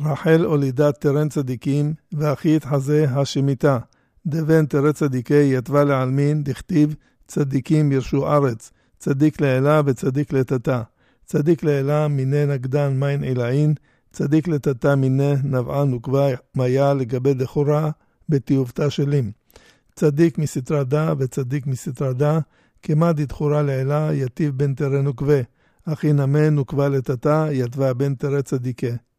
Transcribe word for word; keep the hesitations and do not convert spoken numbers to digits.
רחל הולידת תרן צדיקים, ואחי התחזה השמיתה. דבן תרן צדיקי יתבה לעלמין, דכתיב צדיקים ירשו ארץ, צדיק לאלה וצדיק לתתה. צדיק לאלה מיני נגדן מין עילאין, צדיק לתתה מיני נבעה נוקבה מיה לגבי דחורה בתיובתה שלים. צדיק מסתרדה וצדיק מסתרדה, כמה דתחורה לאלה יתיב בן תרן נוקבה. אחי נמה נוקבה לתתה יתבה בן תרן צדיקה.